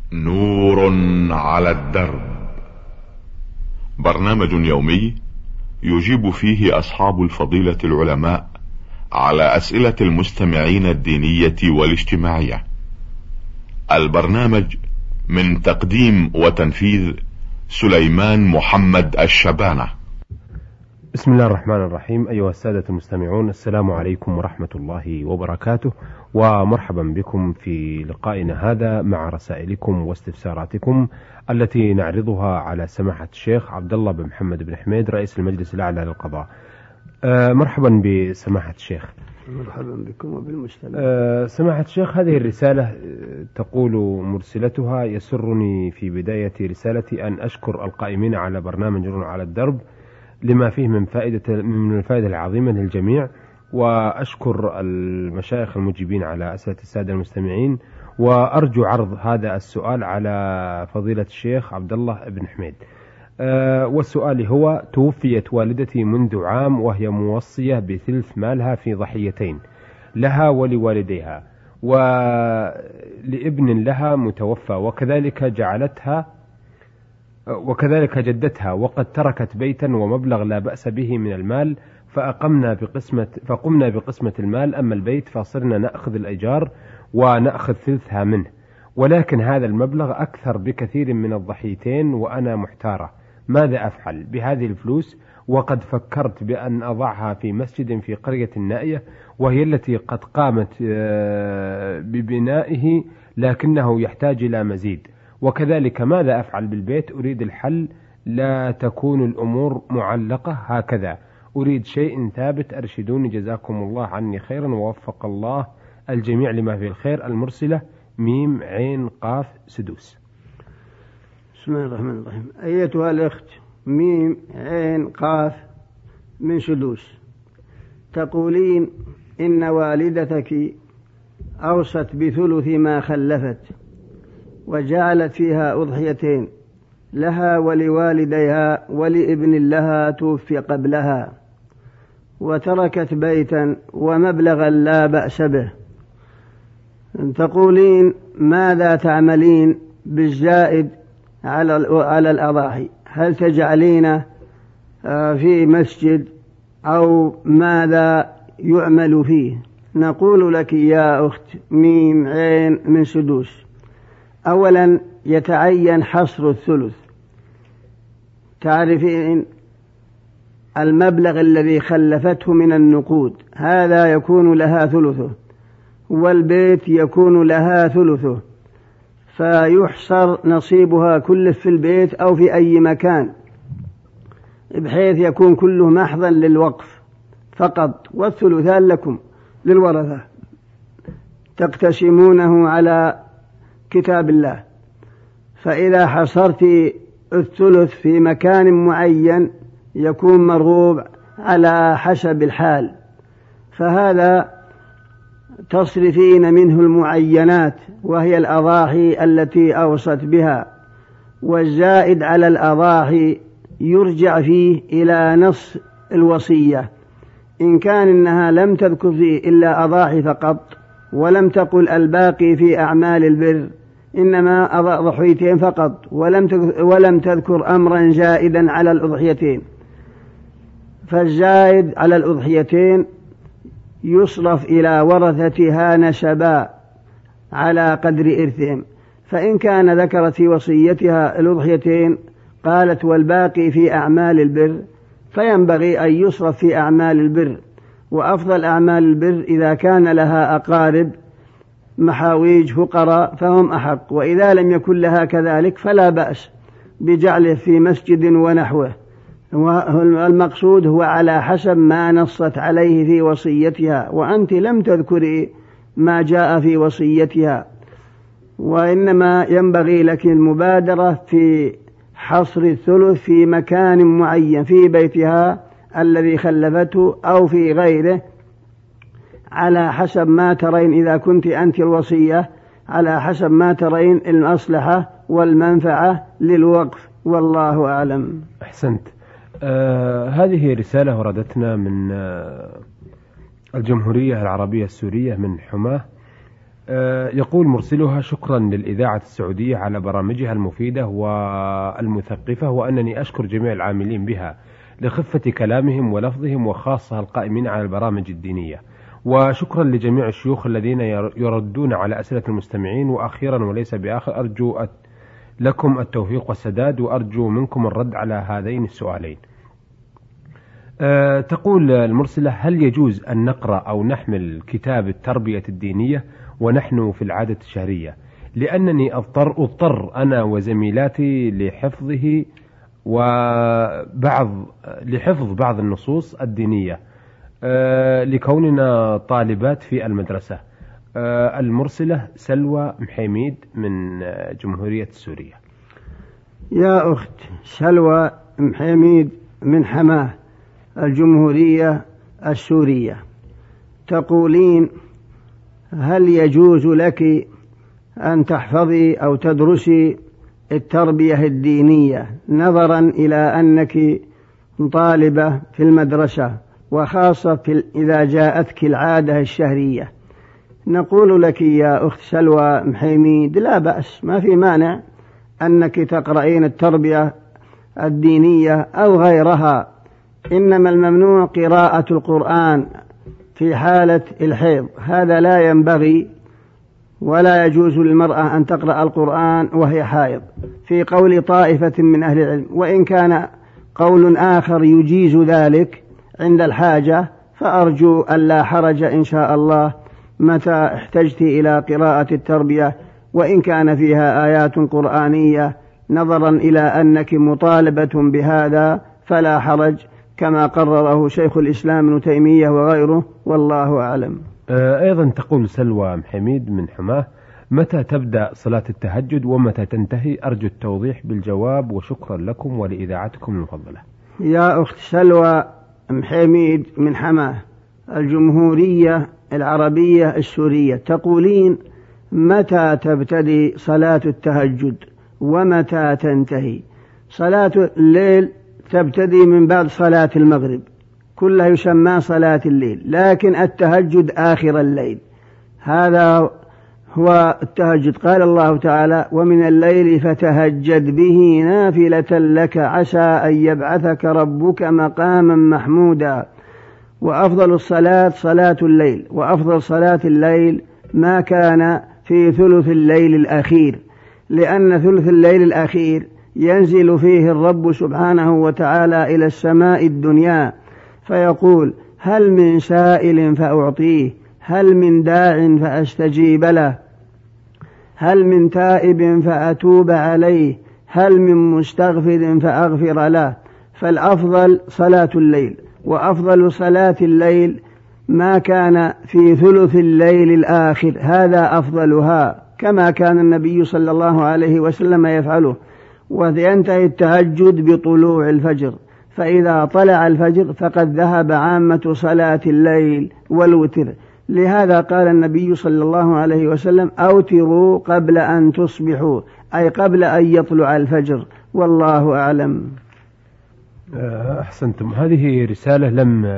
نور على الدرب، برنامج يومي يجيب فيه أصحاب الفضيلة العلماء على أسئلة المستمعين الدينية والاجتماعية. البرنامج من تقديم وتنفيذ سليمان محمد الشبانة. بسم الله الرحمن الرحيم. أيها السادة المستمعون، السلام عليكم ورحمة الله وبركاته، ومرحبا بكم في لقائنا هذا مع رسائلكم واستفساراتكم التي نعرضها على سماحة الشيخ عبد الله بن محمد بن حميد رئيس المجلس الأعلى للقضاء. مرحبا بسماحة الشيخ. مرحبا بكم وبالمستمع. سماحة الشيخ، هذه الرسالة تقول مرسلتها: يسرني في بداية رسالتي أن أشكر القائمين على برنامج نور على الدرب لما فيه من الفائدة العظيمة للجميع، وأشكر المشايخ المجيبين على أسئلة السادة المستمعين، وأرجو عرض هذا السؤال على فضيلة الشيخ عبد الله بن حميد. والسؤال هو: توفيت والدتي منذ عام وهي موصية بثلث مالها في ضحيتين لها ولوالديها ولابن لها متوفى، وكذلك جدتها، وقد تركت بيتا ومبلغ لا بأس به من المال، فقمنا بقسمة المال. أما البيت فصرنا نأخذ الإيجار ونأخذ ثلثها منه، ولكن هذا المبلغ أكثر بكثير من الضحيتين، وأنا محتارة ماذا أفعل بهذه الفلوس، وقد فكرت بأن أضعها في مسجد في قرية النائية وهي التي قد قامت ببنائه، لكنه يحتاج إلى مزيد. وكذلك ماذا أفعل بالبيت؟ أريد الحل، لا تكون الأمور معلقة هكذا، أريد شيء ثابت، أرشدوني جزاكم الله عني خيرا ووفق الله الجميع لما فيه الخير. المرسلة ميم عين قاف سدوس. بسم الله الرحمن الرحيم. أيتها الأخت ميم عين قاف من سدوس، تقولين إن والدتك أوصت بثلث ما خلفت وجعلت فيها أضحيتين لها ولوالديها ولابن لها توفي قبلها، وتركت بيتا ومبلغا لا بأس به. تقولين ماذا تعملين بالزائد على الأضاحي؟ هل تجعلين في مسجد أو ماذا يعمل فيه؟ نقول لك يا أخت ميم عين من سدوس: أولا يتعين حصر الثلث. تعرفين المبلغ الذي خلفته من النقود، هذا يكون لها ثلثه، والبيت يكون لها ثلثه، فيحصر نصيبها كله في البيت أو في أي مكان، بحيث يكون كله محضا للوقف فقط، والثلثان لكم للورثة تقتسمونه على كتاب الله. فإذا حصرت الثلث في مكان معين يكون مرغوب على حسب الحال، فهذا تصرفين منه المعينات وهي الأضاحي التي أوصت بها، والزائد على الأضاحي يرجع فيه إلى نص الوصية. إن كان إنها لم تذكر فيه إلا أضاحي فقط ولم تقل الباقي في أعمال البر، إنما ضحيتين فقط ولم تذكر أمرا زائدا على الأضحيتين، فالزائد على الأضحيتين يصرف إلى ورثتها نسبا على قدر إرثهم. فإن كان ذكرت في وصيتها الأضحيتين قالت والباقي في أعمال البر، فينبغي أن يصرف في أعمال البر، وأفضل أعمال البر إذا كان لها أقارب محاويج فقراء فهم أحق، وإذا لم يكن لها كذلك فلا بأس بجعله في مسجد ونحوه. والمقصود هو على حسب ما نصت عليه في وصيتها، وأنت لم تذكري ما جاء في وصيتها، وإنما ينبغي لك المبادرة في حصر الثلث في مكان معين في بيتها الذي خلفته أو في غيره، على حسب ما ترين. إذا كنت أنت الوصية على حسب ما ترين المصلحة والمنفعة للوقف، والله أعلم. أحسنت. هذه رسالة وردتنا من الجمهورية العربية السورية من حماه. يقول مرسلها: شكرا للإذاعة السعودية على برامجها المفيدة والمثقفة، وأنني أشكر جميع العاملين بها لخفة كلامهم ولفظهم، وخاصة القائمين على البرامج الدينية، وشكرا لجميع الشيوخ الذين يردون على أسئلة المستمعين. وأخيرا وليس بآخر، أرجو لكم التوفيق والسداد، وأرجو منكم الرد على هذين السؤالين. تقول المرسلة: هل يجوز أن نقرأ أو نحمل كتاب التربية الدينية ونحن في العادة الشهرية، لأنني أضطر أنا وزميلاتي لحفظ بعض النصوص الدينية لكوننا طالبات في المدرسة. المرسلة سلوى محيميد من جمهورية سوريا. يا أخت سلوى محيميد من حماه الجمهورية السورية، تقولين: هل يجوز لك أن تحفظي أو تدرسي التربية الدينية نظرا إلى أنك طالبة في المدرسة، وخاصة إذا جاءتك العادة الشهرية؟ نقول لك يا أخت سلوى محيميد: لا بأس، ما في مانع أنك تقرأين التربية الدينية أو غيرها، إنما الممنوع قراءة القرآن في حالة الحيض، هذا لا ينبغي ولا يجوز للمرأة أن تقرأ القرآن وهي حائض، في قول طائفة من أهل العلم. وإن كان قول آخر يجيز ذلك عند الحاجة، فأرجو أن لا حرج إن شاء الله متى احتجت إلى قراءة التربية، وإن كان فيها آيات قرآنية، نظرا إلى أنك مطالبة بهذا فلا حرج، كما قرره شيخ الإسلام ابن تيمية وغيره، والله أعلم. أيضا تقول سلوى محميد من حماه: متى تبدأ صلاة التهجد ومتى تنتهي؟ أرجو التوضيح بالجواب، وشكرا لكم ولإذاعتكم المفضلة. يا أخت سلوى محميد من حماه الجمهورية العربية السورية، تقولين: متى تبتدي صلاة التهجد ومتى تنتهي؟ صلاة الليل تبتدي من بعد صلاة المغرب، كلها يسمى صلاة الليل، لكن التهجد آخر الليل، هذا هو التهجد. قال الله تعالى: ومن الليل فتهجد به نافلة لك عسى أن يبعثك ربك مقاما محمودا. وأفضل الصلاة صلاة الليل، وأفضل صلاة الليل ما كان في ثلث الليل الأخير، لأن ثلث الليل الأخير ينزل فيه الرب سبحانه وتعالى إلى السماء الدنيا فيقول: هل من سائل فأعطيه، هل من داع فأستجيب له، هل من تائب فأتوب عليه، هل من مستغفر فأغفر له. فالأفضل صلاة الليل، وأفضل صلاة الليل ما كان في ثلث الليل الآخر، هذا أفضلها، كما كان النبي صلى الله عليه وسلم يفعله. وينتهي التهجد بطلوع الفجر، فإذا طلع الفجر فقد ذهب عامة صلاة الليل والوتر. لهذا قال النبي صلى الله عليه وسلم: أوتروا قبل أن تصبحوا، أي قبل أن يطلع الفجر، والله أعلم. أحسنتم. هذه رسالة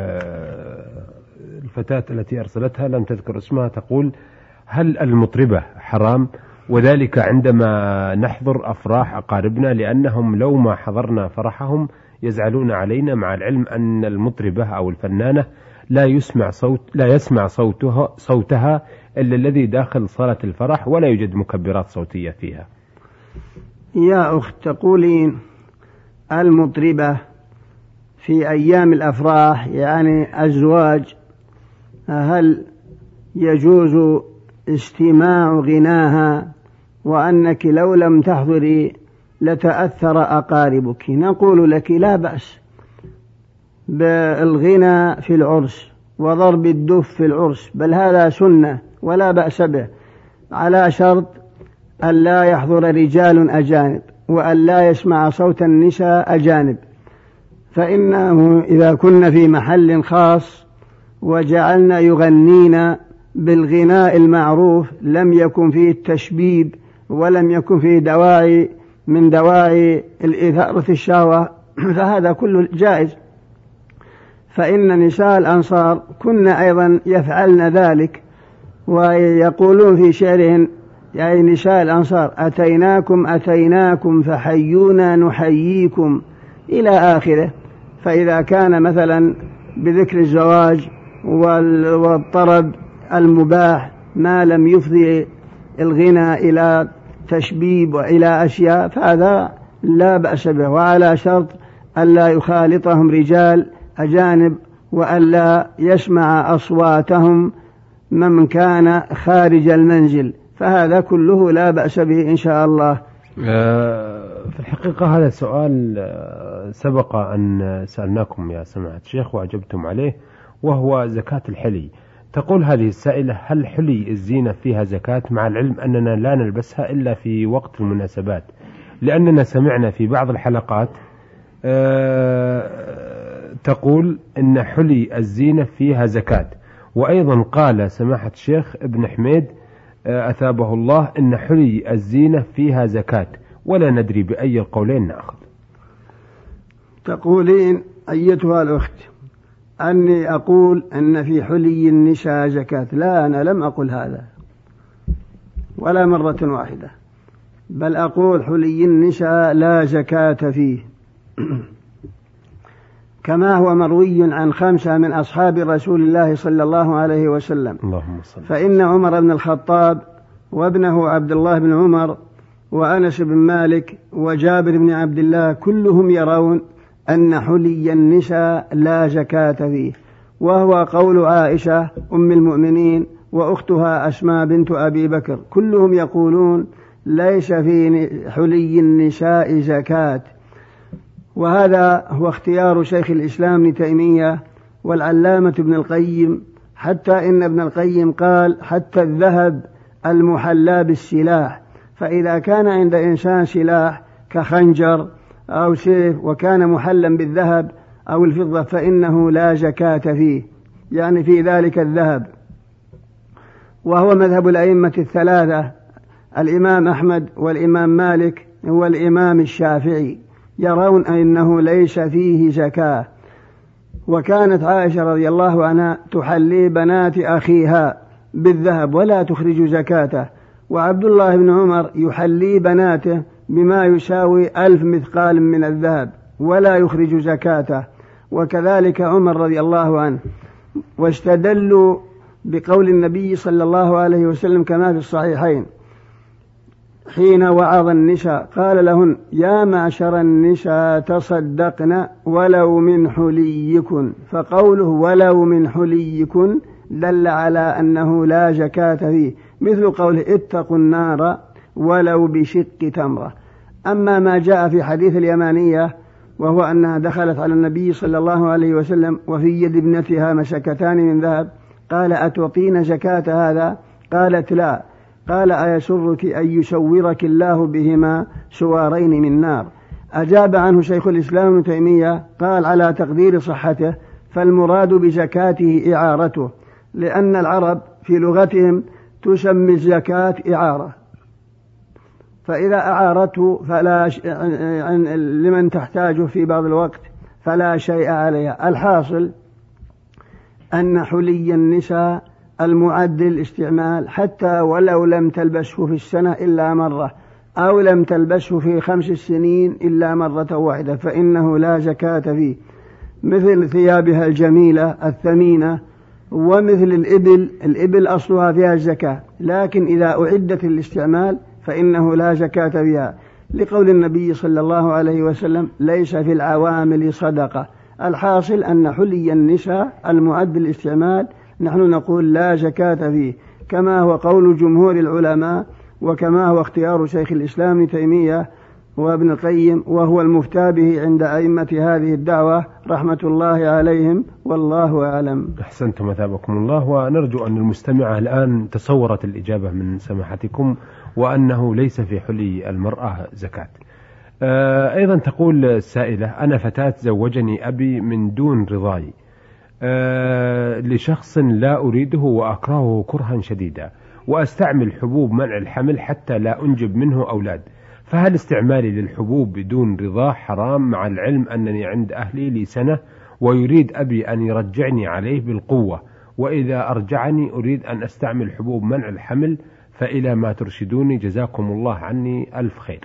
الفتاة التي أرسلتها لم تذكر اسمها، تقول: هل المطربة حرام؟ وذلك عندما نحضر أفراح أقاربنا، لأنهم لو ما حضرنا فرحهم يزعلون علينا، مع العلم أن المطربة أو الفنانة لا يسمع صوتها إلا الذي داخل صالة الفرح، ولا يوجد مكبرات صوتية فيها. يا أخت تقولين: المطربة في أيام الأفراح يعني الزواج، هل يجوز استماع غناها، وأنك لو لم تحضري لتأثر أقاربك؟ نقول لك: لا بأس بالغنى في العرس وضرب الدف في العرس، بل هذا سنة ولا بأس به، على شرط أن لا يحضر رجال أجانب، وأن لا يسمع صوت النساء أجانب. فإنه إذا كنا في محل خاص وجعلنا يغنين بالغناء المعروف لم يكن فيه التشبيب، ولم يكن فيه دواعي من دواعي الإثارة الشهوة، فهذا كله جائز. فإن نساء الأنصار كن أيضا يفعلن ذلك، ويقولون في شعرهم يعني نساء الأنصار: أتيناكم أتيناكم فحيونا نحييكم إلى آخره. فإذا كان مثلا بذكر الزواج والطرب المباح ما لم يفضي الغنى إلى تشبيب وإلى أشياء فهذا لا بأس به، وعلى شرط ألا يخالطهم رجال أجانب وألا يسمع أصواتهم من كان خارج المنزل، فهذا كله لا بأس به إن شاء الله. في الحقيقة هذا سؤال سبق أن سألناكم يا سماحة الشيخ وأجبتم عليه، وهو زكاة الحلي. تقول هذه السائلة: هل حلي الزينة فيها زكاة، مع العلم أننا لا نلبسها إلا في وقت المناسبات؟ لأننا سمعنا في بعض الحلقات تقول إن حلي الزينة فيها زكاة، وأيضا قال سماحة الشيخ ابن حميد أثابه الله إن حلي الزينة فيها زكاة، ولا ندري بأي القولين نأخذ. تقولين أيتها الأخت أني أقول أن في حلي النساء زكاة. لا، أنا لم أقل هذا ولا مرة واحدة، بل أقول حلي النساء لا زكاة فيه، كما هو مروي عن 5 من أصحاب رسول الله صلى الله عليه وسلم. فإن عمر بن الخطاب وابنه عبد الله بن عمر وأنس بن مالك وجابر بن عبد الله كلهم يرون أن حلي النساء لا زكاة فيه، وهو قول عائشة أم المؤمنين وأختها أسماء بنت أبي بكر، كلهم يقولون ليس في حلي النساء زكاة. وهذا هو اختيار شيخ الإسلام ابن تيمية والعلامة ابن القيم، حتى إن ابن القيم قال حتى الذهب المحلى بالسلاح، فإذا كان عند إنسان سلاح كخنجر أو سيف وكان محلا بالذهب أو الفضة فإنه لا زكاة فيه، يعني في ذلك الذهب. وهو مذهب الأئمة الثلاثة: الإمام أحمد والإمام مالك والإمام الشافعي، يرون أنه ليس فيه زكاة. وكانت عائشة رضي الله عنها تحلي بنات أخيها بالذهب ولا تخرج زكاته، وعبد الله بن عمر يحلي بناته بما يساوي 1000 مثقال من الذهب ولا يخرج زكاته، وكذلك عمر رضي الله عنه. واستدلوا بقول النبي صلى الله عليه وسلم كما في الصحيحين حين وعظ النساء قال لهن: يا معشر النساء تصدقن ولو من حليكن، فقوله ولو من حليكن دل على أنه لا زكاة فيه، مثل قوله اتقوا النار ولو بشق تمرة. أما ما جاء في حديث اليمانية وهو أنها دخلت على النبي صلى الله عليه وسلم وفي يد ابنتها مسكتان من ذهب، قال: أتعطين زكاة هذا؟ قالت: لا. قال: أيسرك أن يسورك الله بهما سوارين من نار؟ أجاب عنه شيخ الإسلام ابن تيمية قال: على تقدير صحته فالمراد بزكاته إعارته، لأن العرب في لغتهم تسمي الزكاة إعارة، فإذا أعارته لمن تحتاجه في بعض الوقت فلا شيء عليها. الحاصل أن حلي النساء المعد للاستعمال حتى ولو لم تلبسه في السنة إلا مرة أو لم تلبسه في 5 سنين إلا مرة واحدة فإنه لا زكاة فيه، مثل ثيابها الجميلة الثمينة، ومثل الإبل أصلها فيها الزكاة، لكن إذا أعدت للاستعمال فإنه لا زكاة فيها، لقول النبي صلى الله عليه وسلم: ليس في العوامل صدقة. الحاصل أن حلي النساء المعد للاستعمال نحن نقول لا زكاة فيه، كما هو قول جمهور العلماء، وكما هو اختيار شيخ الإسلام ابن تيمية وابن القيم، وهو المفتى به عند أئمة هذه الدعوة رحمة الله عليهم، والله أعلم. أحسنتم أثابكم الله. ونرجو أن المستمعة الآن تصورت الإجابة من سماحتكم وأنه ليس في حلي المرأة زكاة. أيضا تقول السائلة: أنا فتاة زوجني أبي من دون رضاي لشخص لا أريده وأكرهه كرها شديدا، وأستعمل حبوب منع الحمل حتى لا أنجب منه أولاد، فهل استعمالي للحبوب بدون رضا حرام، مع العلم أنني عند أهلي لي سنة ويريد أبي أن يرجعني عليه بالقوة، وإذا أرجعني أريد أن أستعمل حبوب منع الحمل، فإلى ما ترشدوني جزاكم الله عني ألف خير.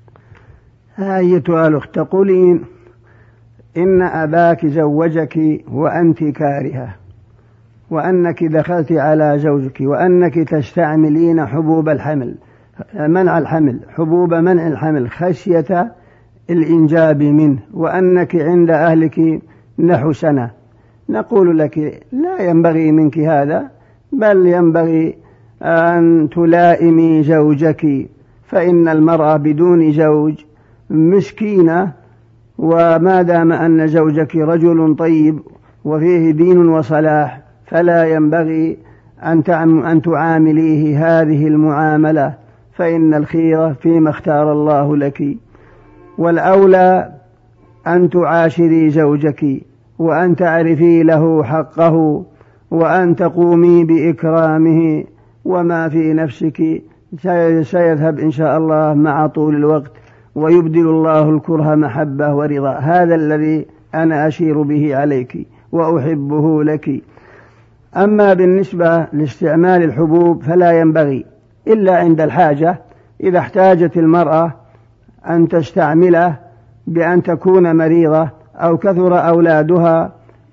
أيتها الأخت تقولين إن أباك زوجك وأنت كارهة، وأنك دخلت على زوجك، وأنك تستعملين حبوب الحمل منع الحمل، حبوب منع الحمل خشية الإنجاب منه، وأنك عند أهلك نحو سنة. نقول لك لا ينبغي منك هذا، بل ينبغي أن تلائمي زوجك، فإن المرأة بدون زوج مسكينة، وما دام أن زوجك رجل طيب وفيه دين وصلاح فلا ينبغي أن تعامليه هذه المعاملة، فإن الخير فيما اختار الله لك، والأولى أن تعاشري زوجك وأن تعرفي له حقه وأن تقومي بإكرامه، وما في نفسك سيذهب إن شاء الله مع طول الوقت، ويبدل الله الكره محبة ورضا. هذا الذي أنا أشير به عليك وأحبه لك. أما بالنسبة لاستعمال الحبوب فلا ينبغي إلا عند الحاجة، إذا احتاجت المرأة أن تستعمله بأن تكون مريضة أو كثر أولادها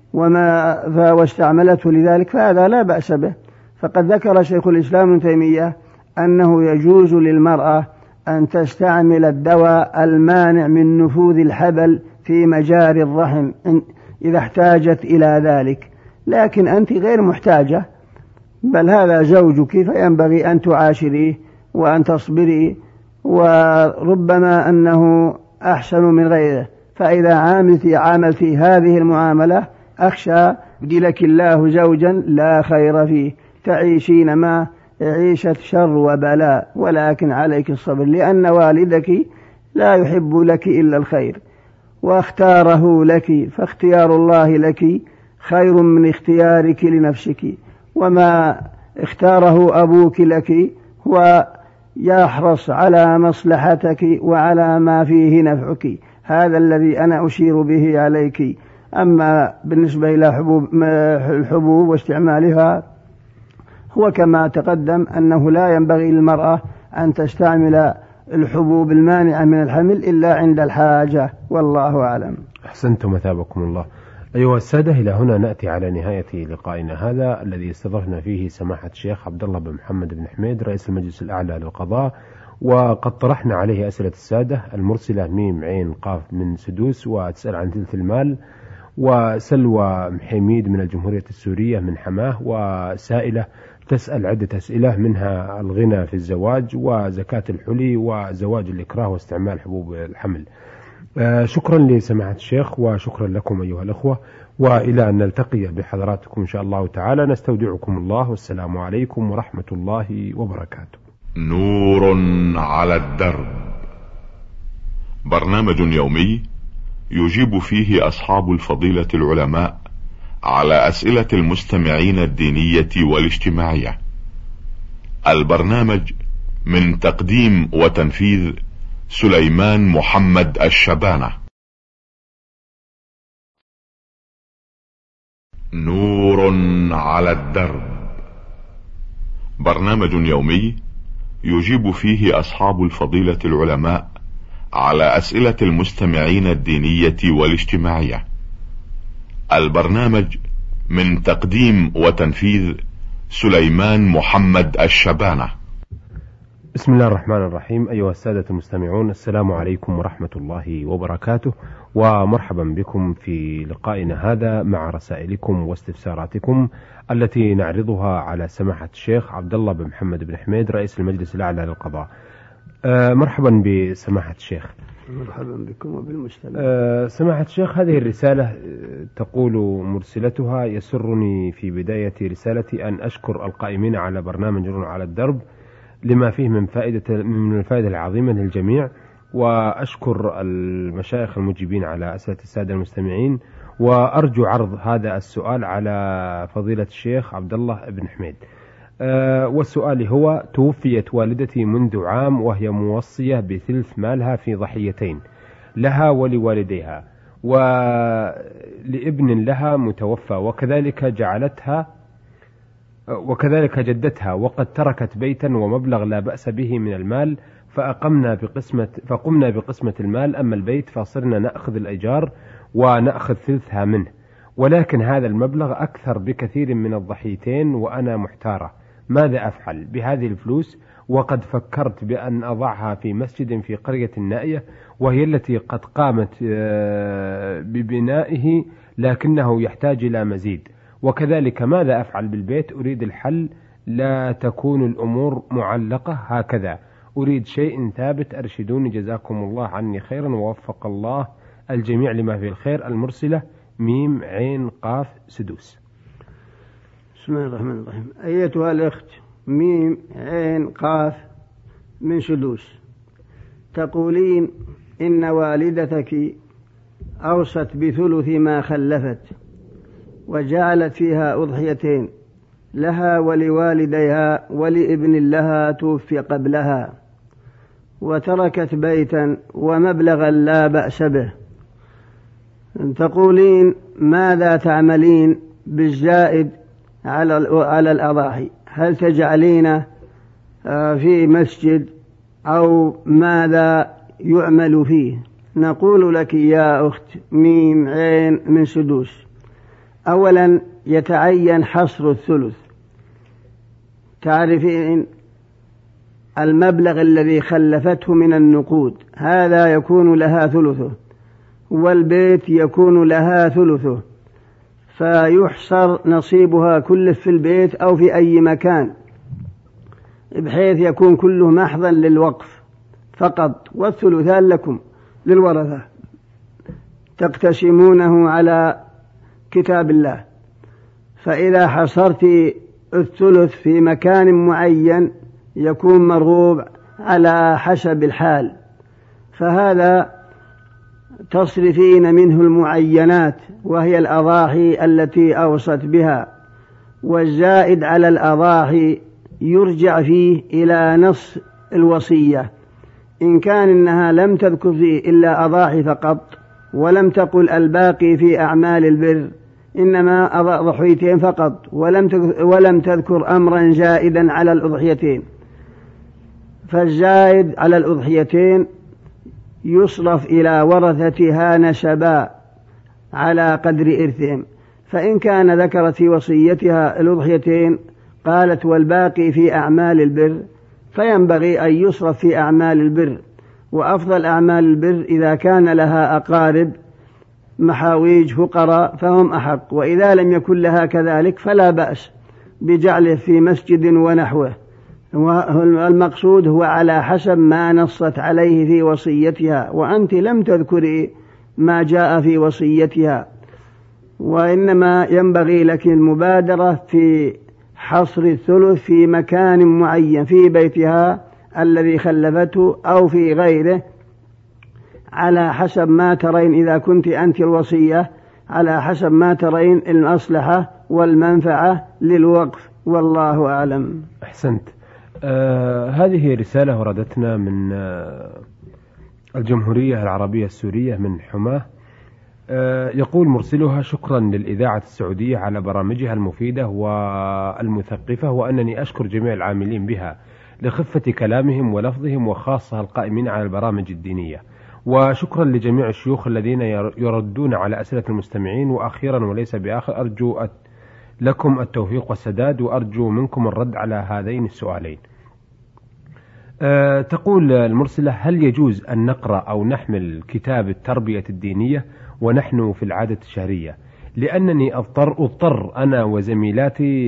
واستعملته لذلك، فهذا لا بأس به. فقد ذكر شيخ الإسلام ابن تيمية أنه يجوز للمرأة أن تستعمل الدواء المانع من نفوذ الحبل في مجاري الرحم إذا احتاجت إلى ذلك، لكن أنت غير محتاجة، بل هذا زوجك، فينبغي أن تعاشريه وأن تصبري، وربما أنه أحسن من غيره. فإذا عاملت هذه المعاملة أخشى يبدلك الله زوجا لا خير فيه، تعيشين ما عيشة شر وبلاء، ولكن عليك الصبر، لأن والدك لا يحب لك إلا الخير واختاره لك، فاختيار الله لك خير من اختيارك لنفسك، وما اختاره أبوك لك هو يحرص على مصلحتك وعلى ما فيه نفعك. هذا الذي أنا أشير به عليك. أما بالنسبة إلى الحبوب واستعمالها، هو كما تقدم أنه لا ينبغي للمرأة أن تستعمل الحبوب المانعة من الحمل إلا عند الحاجة، والله أعلم. أحسنتم مثابكم الله. أيها السادة، إلى هنا نأتي على نهاية لقائنا هذا الذي استضفنا فيه سماحة الشيخ عبد الله بن محمد بن حميد رئيس المجلس الأعلى للقضاء، وقد طرحنا عليه أسئلة السادة المرسلة ميم عين قاف من سدوس وتسأل عن ثلث المال، وسلوى محميد من الجمهورية السورية من حماه، وسائلة تسأل عدة أسئلة منها الغنى في الزواج وزكاة الحلي وزواج الإكراه واستعمال حبوب الحمل. شكرا لسماحة الشيخ وشكرا لكم أيها الأخوة، وإلى أن نلتقي بحضراتكم إن شاء الله تعالى نستودعكم الله، والسلام عليكم ورحمة الله وبركاته. نور على الدرب، برنامج يومي يجيب فيه أصحاب الفضيلة العلماء على أسئلة المستمعين الدينية والاجتماعية. البرنامج من تقديم وتنفيذ سليمان محمد الشبانة. نور على الدرب، برنامج يومي يجيب فيه أصحاب الفضيلة العلماء على أسئلة المستمعين الدينية والاجتماعية. البرنامج من تقديم وتنفيذ سليمان محمد الشبانة. بسم الله الرحمن الرحيم. أيها السادة المستمعون، السلام عليكم ورحمة الله وبركاته، ومرحبا بكم في لقائنا هذا مع رسائلكم واستفساراتكم التي نعرضها على سماحة الشيخ عبد الله بن محمد بن حميد رئيس المجلس الأعلى للقضاء. مرحبا بسماحة الشيخ. مرحبا بكم وبالمستمع. سماحة الشيخ، هذه الرسالة تقول مرسلتها: يسرني في بداية رسالتي أن أشكر القائمين على برنامج نور على الدرب لما فيه من الفائدة العظيمة للجميع، وأشكر المشايخ المجيبين على أسئلة السادة المستمعين، وأرجو عرض هذا السؤال على فضيلة الشيخ عبد الله بن حميد. والسؤال هو: توفيت والدتي منذ عام وهي موصية بثلث مالها في ضحيتين لها ولوالديها ولابن لها متوفى، وكذلك جعلتها وكذلك جدتها، وقد تركت بيتا ومبلغ لا بأس به من المال، فقمنا بقسمة المال، أما البيت فصرنا نأخذ الإيجار ونأخذ ثلثها منه، ولكن هذا المبلغ أكثر بكثير من الضحيتين، وأنا محتارة ماذا أفعل بهذه الفلوس، وقد فكرت بأن أضعها في مسجد في قرية نائية وهي التي قد قامت ببنائه لكنه يحتاج إلى مزيد، وكذلك ماذا أفعل بالبيت، أريد الحل لا تكون الأمور معلقة هكذا، أريد شيء ثابت، أرشدوني جزاكم الله عني خيرا ووفق الله الجميع لما فيه الخير. المرسلة ميم عين قاف سدوس. بسم الله الرحمن الرحيم. أيتها الأخت ميم عين قاف من سدوس، تقولين إن والدتك أوصت بثلث ما خلفت وجعلت فيها أضحيتين لها ولوالديها ولابن لها توفي قبلها، وتركت بيتا ومبلغا لا بأس به، تقولين ماذا تعملين بالزائد على الأضاحي؟ هل تجعلينه في مسجد أو ماذا يعمل فيه؟ نقول لك يا أخت ميم عين من سدوس، أولا يتعين حصر الثلث. تعرفين المبلغ الذي خلفته من النقود هذا يكون لها ثلثه، والبيت يكون لها ثلثه، فيحصر نصيبها كله في البيت أو في أي مكان بحيث يكون كله محضا للوقف فقط، والثلثان لكم للورثة تقتسمونه على كتاب الله. فإذا حصرت الثلث في مكان معين يكون مرغوب على حسب الحال، فهذا تصرفين منه المعينات وهي الأضاحي التي أوصت بها، والزائد على الأضاحي يرجع فيه إلى نص الوصية، إن كان إنها لم تذكر فيه إلا أضاحي فقط ولم تقل الباقي في أعمال البر، إنما ضحيتين فقط ولم تذكر أمرا زائدا على الأضحيتين، فالزائد على الأضحيتين يصرف إلى ورثتها نسبا على قدر إرثهم، فإن كان ذكرت في وصيتها الأضحيتين قالت والباقي في أعمال البر، فينبغي أن يصرف في أعمال البر، وأفضل أعمال البر إذا كان لها أقارب محاويج فقراء فهم أحق، وإذا لم يكن لها كذلك فلا بأس بجعله في مسجد ونحوه، والمقصود هو على حسب ما نصت عليه في وصيتها، وأنت لم تذكري ما جاء في وصيتها، وإنما ينبغي لك المبادرة في حصر الثلث في مكان معين في بيتها الذي خلفته أو في غيره على حسب ما ترين، إذا كنت أنت الوصية على حسب ما ترين المصلحة والمنفعة للوقف، والله أعلم. أحسنت. هذه رسالة وردتنا من الجمهورية العربية السورية من حماه. يقول مرسلها: شكرا للإذاعة السعودية على برامجها المفيدة والمثقفة، وأنني أشكر جميع العاملين بها لخفة كلامهم ولفظهم، وخاصة القائمين على البرامج الدينية، وشكرا لجميع الشيوخ الذين يردون على أسئلة المستمعين، وأخيرا وليس بآخر أرجو لكم التوفيق والسداد، وأرجو منكم الرد على هذين السؤالين. تقول المرسلة: هل يجوز أن نقرأ أو نحمل كتاب التربية الدينية ونحن في العادة الشهرية؟ لأنني أضطر أنا وزميلاتي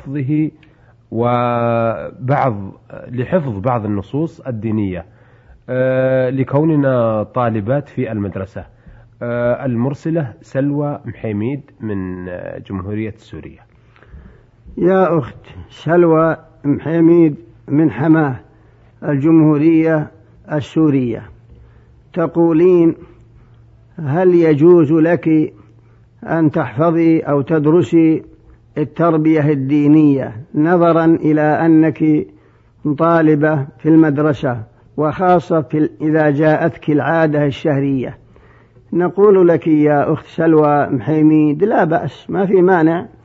لحفظ بعض النصوص الدينية لكوننا طالبات في المدرسة. المرسلة سلوى محميد من جمهورية سوريا. يا أخت سلوى محميد من حماه الجمهورية السورية، تقولين: هل يجوز لك أن تحفظي أو تدرسي التربية الدينية نظرا إلى أنك طالبة في المدرسة، وخاصة إذا جاءتك العادة الشهرية؟ نقول لك يا أخت سلوى محميد: لا بأس، ما في مانع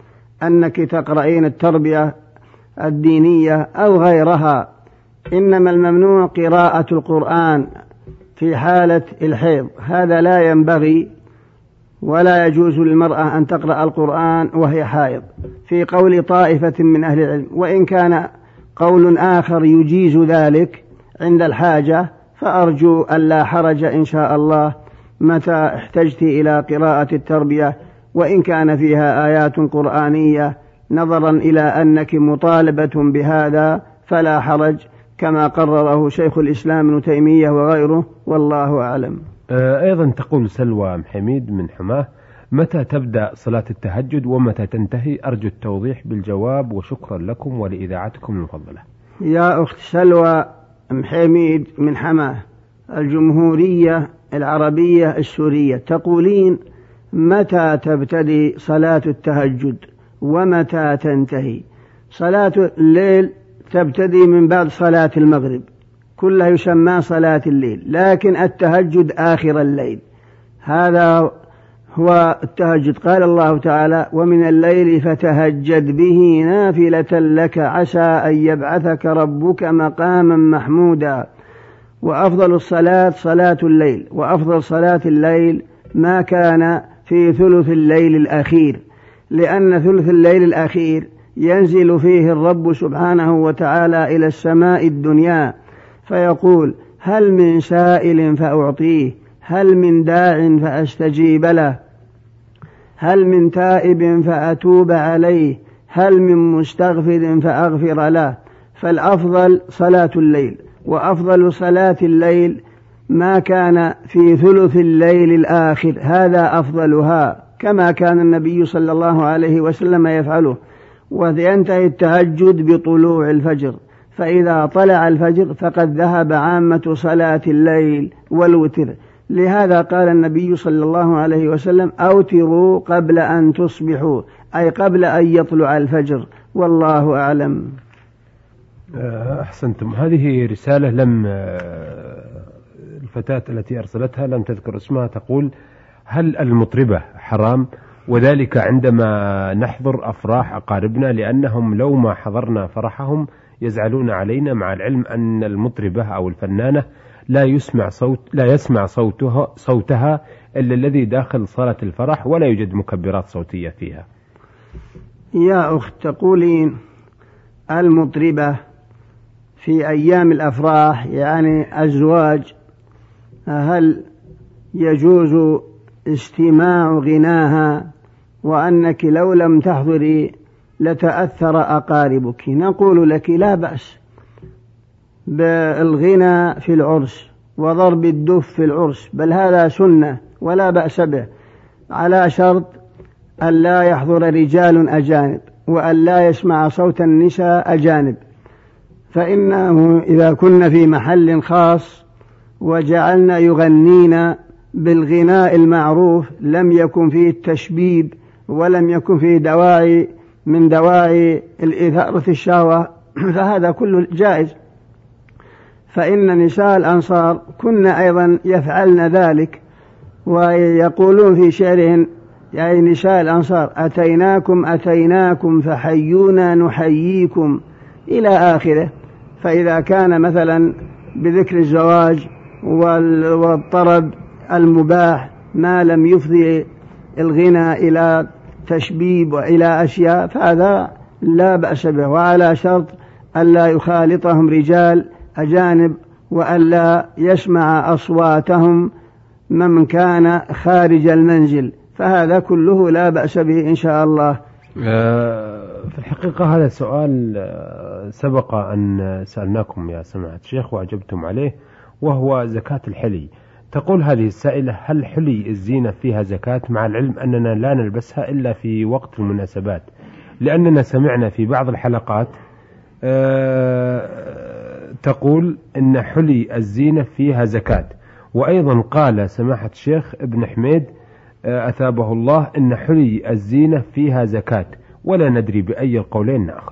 أنك تقرأين التربية الدينية أو غيرها، إنما الممنوع قراءة القرآن في حالة الحيض، هذا لا ينبغي ولا يجوز للمرأة أن تقرأ القرآن وهي حائض، في قول طائفة من أهل العلم. وإن كان قول آخر يجيز ذلك عند الحاجة فأرجو ألا حرج إن شاء الله متى احتجت إلى قراءة التربية، وإن كان فيها آيات قرآنية نظرا إلى أنك مطالبة بهذا فلا حرج، كما قرره شيخ الإسلام ابن تيمية وغيره، والله أعلم. أيضا تقول سلوى محميد من حماه: متى تبدأ صلاة التهجد ومتى تنتهي؟ أرجو التوضيح بالجواب، وشكرا لكم ولإذاعتكم المفضلة. يا أخت سلوى محميد من حماه، الجمهورية العربية السورية، تقولين متى تبتدي صلاة التهجد ومتى تنتهي؟ صلاة الليل تبتدي من بعد صلاة المغرب، كلها يسمى صلاة الليل، لكن التهجد آخر الليل، هذا هو التهجد. قال الله تعالى: ومن الليل فتهجد به نافلة لك عسى أن يبعثك ربك مقاما محمودا. وأفضل الصلاة صلاة الليل، وأفضل صلاة الليل ما كان في ثلث الليل الأخير، لأن ثلث الليل الأخير ينزل فيه الرب سبحانه وتعالى إلى السماء الدنيا فيقول: هل من سائل فأعطيه، هل من داع فأستجيب له، هل من تائب فأتوب عليه، هل من مستغفر فأغفر له. فالأفضل صلاة الليل، وأفضل صلاة الليل ما كان في ثلث الليل الآخر، هذا أفضلها، كما كان النبي صلى الله عليه وسلم يفعله. وينتهي التهجد بطلوع الفجر، فإذا طلع الفجر فقد ذهب عامة صلاة الليل والوتر. لهذا قال النبي صلى الله عليه وسلم: أوتروا قبل أن تصبحوا، أي قبل أن يطلع الفجر، والله أعلم. أحسنتم. هذه رسالة لم الفتاة التي أرسلتها لم تذكر اسمها، تقول: هل المطربة حرام؟ وذلك عندما نحضر أفراح أقاربنا، لأنهم لو ما حضرنا فرحهم يزعلون علينا، مع العلم أن المطربة أو الفنانة لا يسمع صوتها إلا الذي داخل صالة الفرح، ولا يوجد مكبرات صوتية فيها. يا أخت، تقولين المطربة في أيام الأفراح يعني الزواج، هل يجوز استماع غناها، وأنك لو لم تحضري لتأثر أقاربك؟ نقول لك: لا بأس بالغنى في العرس وضرب الدف في العرس، بل هذا سنة ولا بأس به، على شرط أن لا يحضر رجال أجانب، وأن لا يسمع صوت النساء أجانب. فإنه إذا كنا في محل خاص وجعلنا يغنين بالغناء المعروف لم يكن فيه التشبيب، ولم يكن فيه دواعي من دواعي الإثارة الشهوة، فهذا كله جائز. فإن نساء الأنصار كن أيضا يفعلن ذلك، ويقولون في شعرهن: يا نساء الأنصار أتيناكم فحيونا نحييكم، إلى آخره. فإذا كان مثلا بذكر الزواج والطرب المباح ما لم يفضي الغنى إلى تشبيب وإلى أشياء فهذا لا بأس به، وعلى شرط ألا يخالطهم رجال أجانب، وألا يسمع أصواتهم من كان خارج المنزل، فهذا كله لا بأس به إن شاء الله. في الحقيقة هذا سؤال سبق أن سألناكم يا سماحة الشيخ وأجبتم عليه، وهو زكاة الحلي. تقول هذه السائلة: هل حلي الزينة فيها زكاة، مع العلم أننا لا نلبسها إلا في وقت المناسبات؟ لأننا سمعنا في بعض الحلقات تقول إن حلي الزينة فيها زكاة، وأيضا قال سماحة الشيخ ابن حميد أثابه الله إن حلي الزينة فيها زكاة، ولا ندري بأي القولين نأخذ.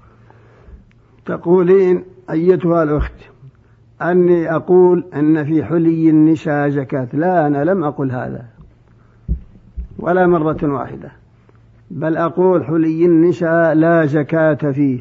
تقولين أيتها الأخت أني أقول أن في حلي النساء زكاة، لا، أنا لم أقل هذا ولا مرة واحدة. بل أقول حلي النساء لا زكاة فيه.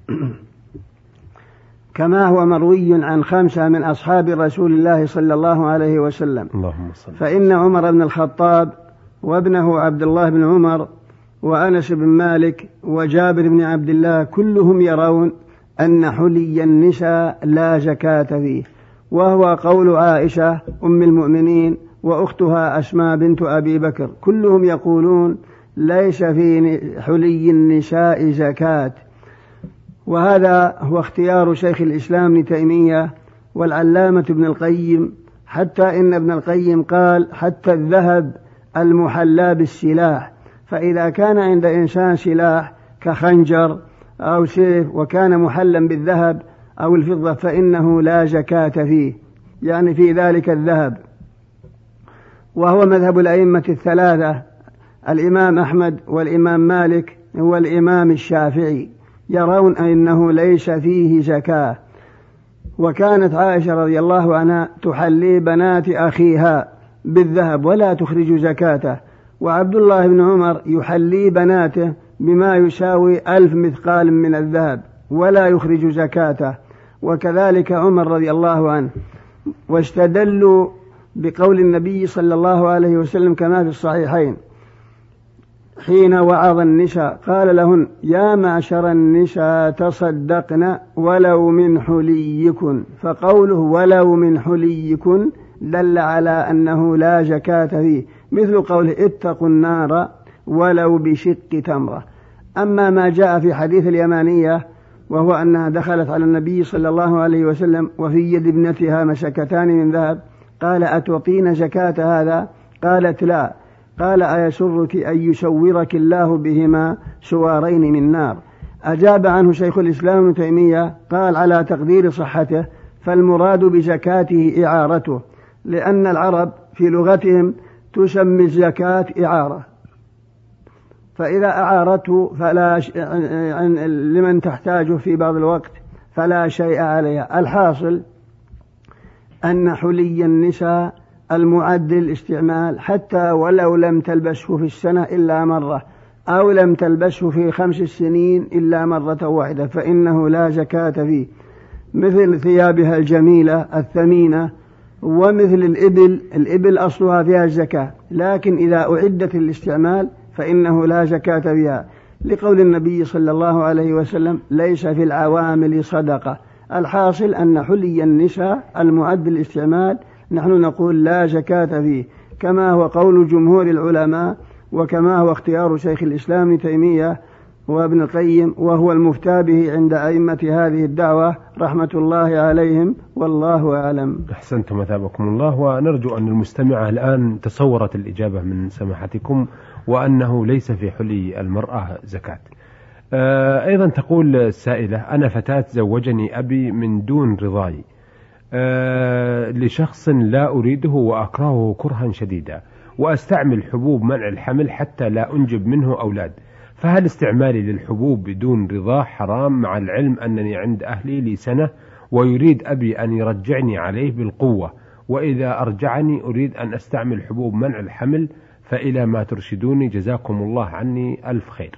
كما هو مروي عن 5 من أصحاب رسول الله صلى الله عليه وسلم، فإن عمر بن الخطاب وابنه عبد الله بن عمر وأنس بن مالك وجابر بن عبد الله كلهم يرون أن حلي النساء لا زكاة فيه، وهو قول عائشة أم المؤمنين وأختها أسماء بنت أبي بكر، كلهم يقولون ليس في حلي النساء زكاة. وهذا هو اختيار شيخ الإسلام ابن تيمية والعلامة ابن القيم، حتى إن ابن القيم قال حتى الذهب المحلى بالسلاح، فإذا كان عند إنسان سلاح كخنجر أو سيف وكان محلا بالذهب أو الفضة فإنه لا زكاة فيه، يعني في ذلك الذهب. وهو مذهب الأئمة الثلاثة، الإمام أحمد والإمام مالك والإمام الشافعي، يرون أنه ليس فيه زكاة. وكانت عائشة رضي الله عنها تحلي بنات أخيها بالذهب ولا تخرج زكاته، وعبد الله بن عمر يحلي بناته بما يساوي 1000 مثقال من الذهب ولا يخرج زكاته، وكذلك عمر رضي الله عنه. واستدلوا بقول النبي صلى الله عليه وسلم كما في الصحيحين حين وعظ النساء قال لهن يا معشر النساء تصدقن ولو من حليكن، فقوله ولو من حليكن دل على أنه لا زكاة فيه، مثل قوله اتقوا النار ولو بشق تمرة. أما ما جاء في حديث اليمانية وهو أنها دخلت على النبي صلى الله عليه وسلم وفي يد ابنتها مسكتان من ذهب، قال أتعطين زكاة هذا؟ قالت لا. قال أيسرك أن يسورك الله بهما سوارين من نار؟ أجاب عنه شيخ الإسلام ابن تيمية قال على تقدير صحته فالمراد بزكاته إعارته، لأن العرب في لغتهم تسمي الزكاة إعارة، فإذا أعارته فلا لمن تحتاجه في بعض الوقت فلا شيء عليها. الحاصل أن حلي النساء المعد للاستعمال حتى ولو لم تلبسه في السنة إلا مرة أو لم تلبسه في 5 سنين إلا مرة واحدة فإنه لا زكاة فيه، مثل ثيابها الجميلة الثمينة، ومثل الإبل أصلها فيها الزكاة، لكن إذا أعدت للاستعمال فإنه لا زكاة فيها، لقول النبي صلى الله عليه وسلم ليس في العوامل صدقة. الحاصل أن حلي النساء المعد للاستعمال نحن نقول لا زكاة فيه، كما هو قول جمهور العلماء وكما هو اختيار شيخ الإسلام ابن تيمية وابن القيم، وهو المفتى به عند أئمة هذه الدعوة رحمة الله عليهم، والله أعلم. أحسنتم أثابكم الله. ونرجو أن المستمعة الآن تصورت الإجابة من سماحتكم وأنه ليس في حلي المرأة زكاة. أيضا تقول السائلة أنا فتاة زوجني أبي من دون رضاي لشخص لا أريده وأكرهه كرها شديدا، وأستعمل حبوب منع الحمل حتى لا أنجب منه أولاد، فهل استعمالي للحبوب بدون رضاه حرام، مع العلم أنني عند أهلي لي سنة ويريد أبي أن يرجعني عليه بالقوة، وإذا أرجعني أريد أن أستعمل حبوب منع الحمل، فإلى ما ترشدوني جزاكم الله عني ألف خير.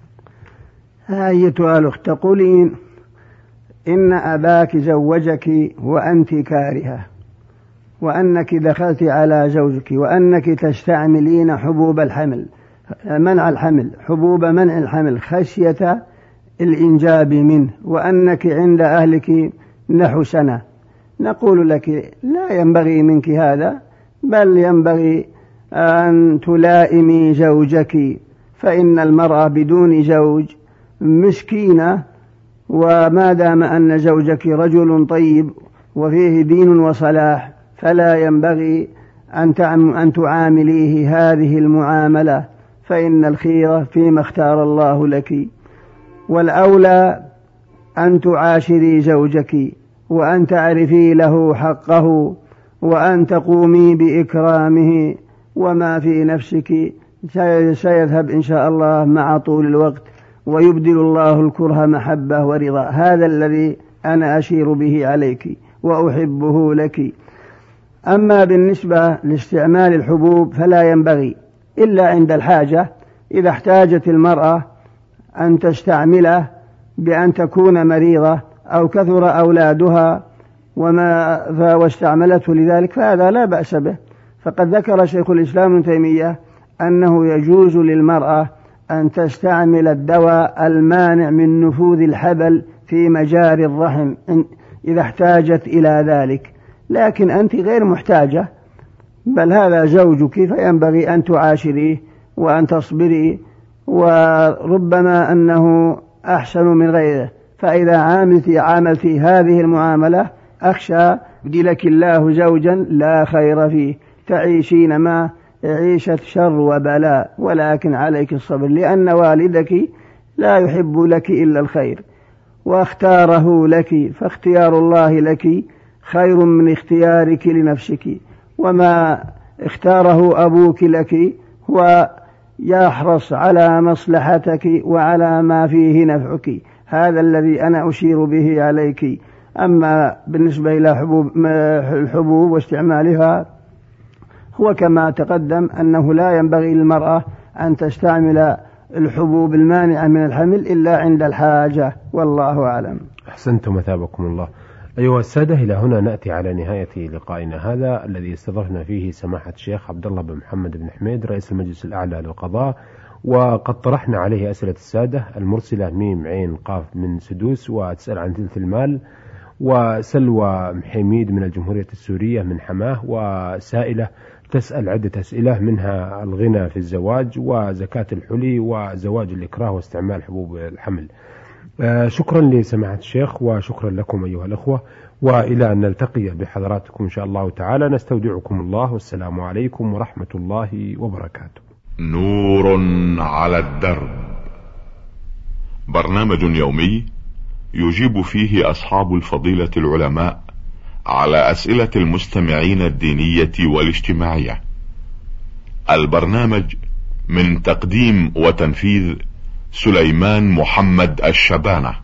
أيتها الأخت تقولين إن أباك زوجك وأنت كارهة، وأنك دخلت على زوجك وأنك تستعملين حبوب الحمل منع الحمل، حبوب منع الحمل خشية الإنجاب منه، وأنك عند أهلك نحو سنة، نقول لك لا ينبغي منك هذا، بل ينبغي أن تلائمي زوجك، فإن المرأة بدون زوج مسكينة، وما دام أن زوجك رجل طيب وفيه دين وصلاح فلا ينبغي أن تعامليه هذه المعاملة، فإن الخير فيما اختار الله لك، والأولى أن تعاشري زوجك وأن تعرفي له حقه وأن تقومي بإكرامه، وما في نفسك سيذهب إن شاء الله مع طول الوقت، ويبدل الله الكره محبة ورضا. هذا الذي أنا أشير به عليك وأحبه لك. أما بالنسبة لاستعمال الحبوب فلا ينبغي إلا عند الحاجة، إذا احتاجت المرأة أن تستعمله بأن تكون مريضة أو كثر أولادها واستعملته لذلك فهذا لا بأس به. فقد ذكر شيخ الإسلام ابن تيمية أنه يجوز للمرأة أن تستعمل الدواء المانع من نفوذ الحبل في مجاري الرحم إذا احتاجت إلى ذلك، لكن أنت غير محتاجة، بل هذا زوجك فينبغي أن تعاشريه وأن تصبري، وربما أنه أحسن من غيره. فإذا عاملت هذه المعاملة أخشى يبدلك الله زوجا لا خير فيه تعيشين ما عيشة شر وبلاء، ولكن عليك الصبر، لأن والدك لا يحب لك إلا الخير واختاره لك، فاختيار الله لك خير من اختيارك لنفسك، وما اختاره أبوك لك هو يحرص على مصلحتك وعلى ما فيه نفعك. هذا الذي أنا أشير به عليك. أما بالنسبة إلى الحبوب واستعمالها هو كما تقدم أنه لا ينبغي للمرأة أن تستعمل الحبوب المانعة من الحمل إلا عند الحاجة، والله أعلم. أحسنتم مثابكم الله. أيها السادة، إلى هنا نأتي على نهاية لقائنا هذا الذي استضفنا فيه سماحة الشيخ عبد الله بن محمد بن حميد رئيس المجلس الأعلى للقضاء، وقد طرحنا عليه أسئلة السادة المرسلة ميم عين قاف من سدوس وتسأل عن ثلث المال، وسلوى محميد من الجمهورية السورية من حماه، وسائلة تسأل عدة أسئلة منها الغنى في الزواج وزكاة الحلي وزواج الإكراه واستعمال حبوب الحمل. شكرا لسماحة الشيخ وشكرا لكم أيها الأخوة، وإلى أن نلتقي بحضراتكم إن شاء الله تعالى نستودعكم الله، والسلام عليكم ورحمة الله وبركاته. نور على الدرب، برنامج يومي يجيب فيه أصحاب الفضيلة العلماء على أسئلة المستمعين الدينية والاجتماعية. البرنامج من تقديم وتنفيذ سليمان محمد الشبانة.